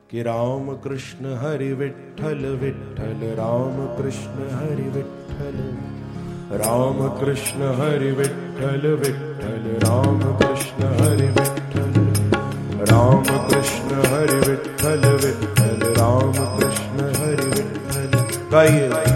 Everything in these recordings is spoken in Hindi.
कि राम कृष्ण हरि विठ्ठल विठ्ठल राम कृष्ण हरि विठ्ठल, राम कृष्ण हरि विठ्ठल विठ्ठल राम कृष्ण हरि विठ्ठल, राम कृष्ण हरि विठ्ठल विठ्ठल राम कृष्ण हरि विठ्ठल। गाइए।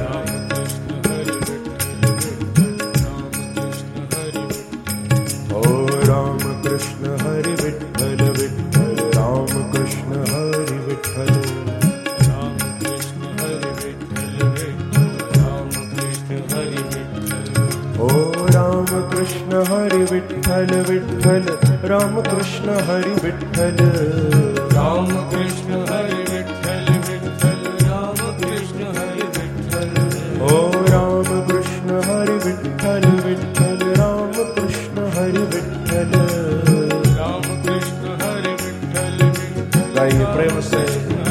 कृष्ण हरि विठ्ठल विठ्ठल राम कृष्ण हरि विठ्ठल, राम कृष्ण हरि विठ्ठल विठ्ठल राम कृष्ण हरि विठ्ठल। ओ राम कृष्ण हरि विठ्ठल विठ्ठल राम कृष्ण हरि विठ्ठल, राम कृष्ण हरि विठ्ठल विठ्ठल राम कृष्ण हरि विठ्ठल। ओ राम कृष्ण हरि विठ्ठल विठ्ठल राम कृष्ण हरि विठ्ठल, गाइए प्रेम से।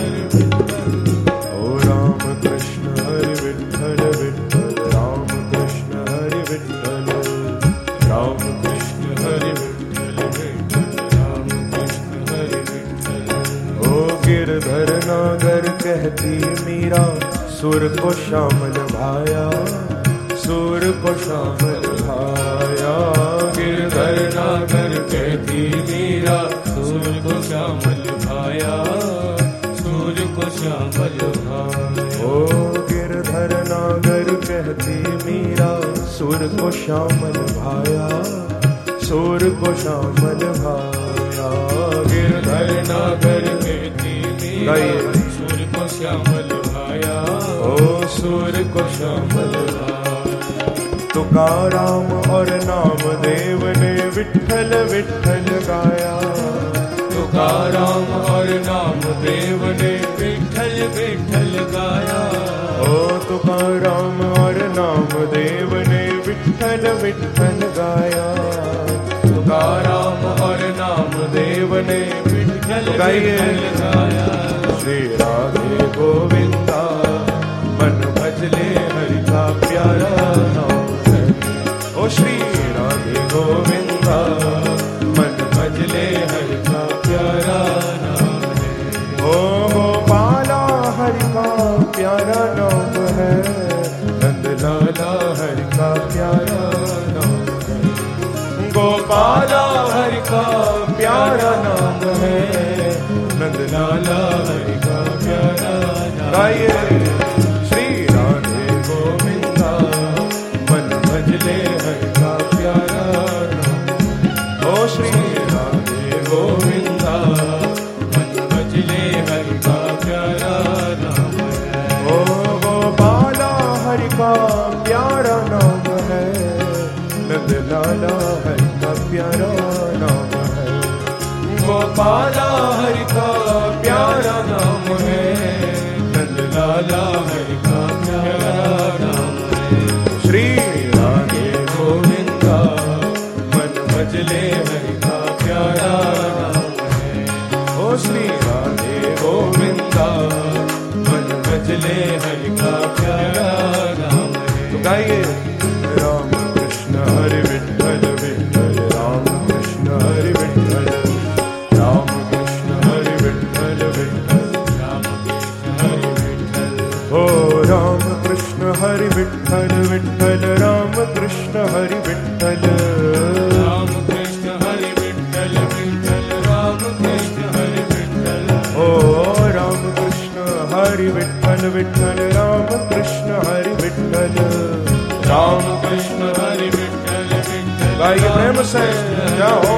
ओ राम कृष्ण हरि विठ्ठल विठ्ठल राम कृष्ण हरि विठ्ठल, राम कृष्ण हरि विठ्ठल विठ्ठल राम कृष्ण हरि विठ्ठल। ओ गिरधर नागर कहती मीरा सुर को श्यामल भाया, सुर को श्यामल भाया। गिरधर नागर कहती मीरा सुर को श्यामल भाया, सूर्य को श्यामल भाया। ओ गिरधर नागर कहती मीरा सुर को श्यामल भाया, सूर्य को श्यामल भाया। गिरधर नागर कहती मीरा सूर्य को श्यामल भाया, ओ सूर्य को श्यामल भाया। तुकाराम और नामदेव ने विठ्ठल विठ्ठल गाया, तुकाराम और नामदेव ने विठ्ठल विठ्ठल गाया। ओ तुकाराम और नामदेव ने विठ्ठल विठ्ठल गाया, तुकाराम और नामदेव ने विठ्ठल विठ्ठल गाया। श्री राधे गोविंदा मन भजले हरि का प्यारा नाम है। ओ श्री राधे गोविंदा मन भजले हरि का प्यारा नाम है। ओ गोपाला हरि का प्यारा नाम है, नंद लाला हरि का प्यारा नाम है। गोपाला हरि का प्यारा नाम है, नंद लाला हरि का प्यारा नाम। गाइए। श्री राधे गोविंदा मन भजले हरि का प्यारा नाम। ओ श्री गोविंदा मन भजले हरि का प्यारा नाम है। ओ गोपाला हरि का प्यारा नाम है, नंद लाला हरि का प्यारा नाम है। गोपाला हरि का प्यारा नाम है, नंद लाला हरि का प्यारा नाम है। श्री राधे गोविंदा मन भजले हरि का प्यारा नाम है। ओ श्री राधे गोविंदा मन भजले हरि का प्यारा नाम है। तो गाइए। राम कृष्ण हरि विठ्ठल विठ्ठल राम कृष्ण हरि विठ्ठल, राम कृष्ण हरि विठ्ठल विठ्ठल राम कृष्ण हरि विठ्ठल। ओ राम कृष्ण हरि विठ्ठल विठ्ठल राम कृष्ण हरि विठ्ठल, राम कृष्ण हरि विठ्ठल विठ्ठल राम कृष्ण हरि विठ्ठल। ओ राम कृष्ण हरि विठ्ठल विठ्ठल राम कृष्ण हरि विठ्ठल, राम कृष्ण हरि विठ्ठल विठ्ठल। गाइए प्रेम से जाओ।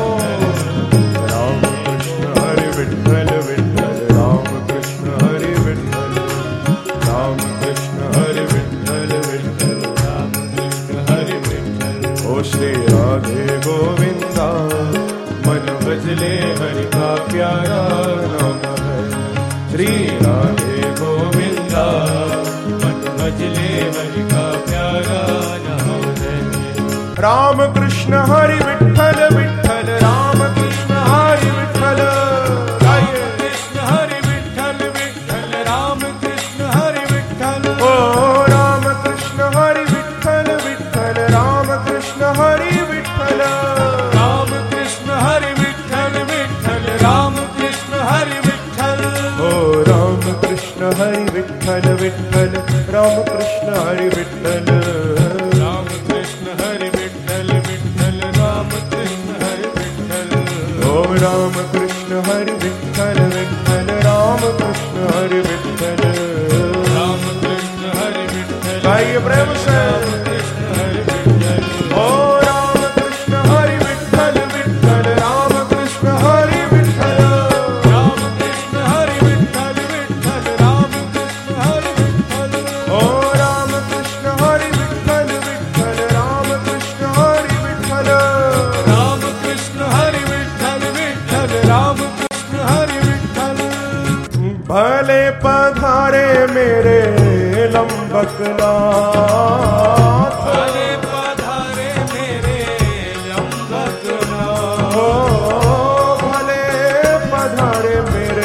राम कृष्ण हरि विठ्ठल विठ्ठल राम कृष्ण हरि विठ्ठल, राम कृष्ण हरि विठ्ठल विठ्ठल राम कृष्ण हरि विठ्ठल। ओ श्री राधे गोविंदा मन भजले हरि का प्यारा नाम है। श्री राधे गोविंदा मन भजले हरि का प्यारा नाम है। राम कृष्ण हरि विठ्ठल विठ्ठल राम कृष्ण हरि विठ्ठल, गाइए। कृष्ण हरि विठ्ठल विठ्ठल राम कृष्ण हरि विठ्ठल। ओ राम कृष्ण हरि विठ्ठल विठ्ठल राम कृष्ण हरि विठ्ठल, राम कृष्ण हरि विठ्ठल विठ्ठल राम कृष्ण हरि विठ्ठल। ओ कृष्ण हरि विठ्ठल विठ्ठल राम कृष्ण हरि विठ्ठल राम कृष्ण हरि विठ्ठल विठ्ठल राम कृष्ण हरि विठ्ठल ओम राम कृष्ण हरि विठ्ठल विठ्ठल राम कृष्ण हरि विठ्ठल राम कृष्ण हरि विठ्ठल गाइए प्रेम से भले पधारे मेरे लंबकनाथ भले पधारे मेरे लंबकनाथ ओ भले पधारे मेरे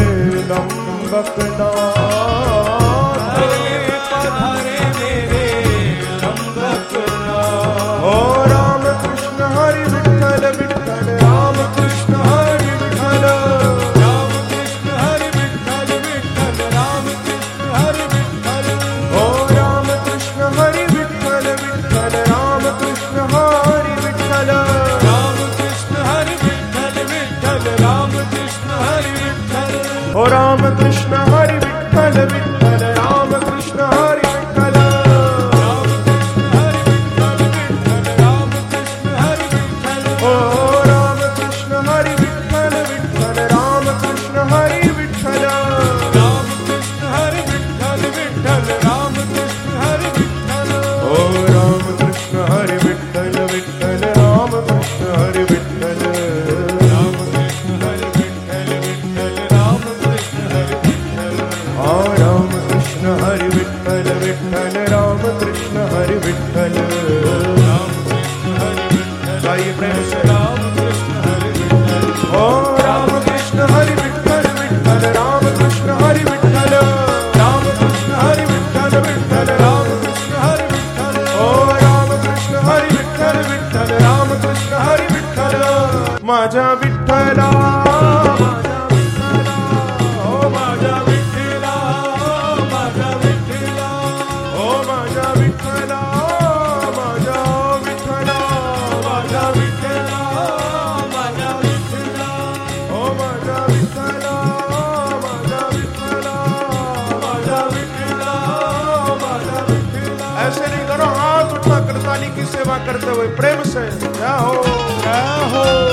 लंबकनाथ भले पधारे मेरे लंबकनाथ ओ राम कृष्ण हरि विठ्ठल विठ्ठल राम कृष्ण हरि विठ्ठल ओ राम कृष्ण हरि विठ्ठल विठ्ठल राम कृष्ण हरि विठ्ठल राम कृष्ण हरि विठ्ठल विठ्ठल राम कृष्ण हरि विठ्ठल ओ राम कृष्ण हरि विठ्ठल विठ्ठल राम कृष्ण हरि विठ्ठल राम कृष्ण हरि विठ्ठल विठ्ठल राम कृष्ण हरि विठ्ठल ओ राम कृष्ण हरि विठ्ठल विठ्ठल राम कृष्ण हरि विठ्ठल हरि विठ्ठल विठ्ठल राम कृष्ण हरि विठ्ठल राम कृष्ण हरि विठ्ठल गाइए प्रेम से राम कृष्ण हरि विठ्ठल ओ राम कृष्ण हरि विठ्ठल विठ्ठल राम कृष्ण हरि विठ्ठल राम कृष्ण हरि विठ्ठल विठ्ठल राम कृष्ण हरि विठ्ठल ओ राम कृष्ण हरि विठ्ठल विठ्ठल राम कृष्ण हरि विठ्ठल माझा विठ्ठला ऐसे नहीं करो, हाथ उठा कर ताली की सेवा करते हुए प्रेम से जय हो जय हो।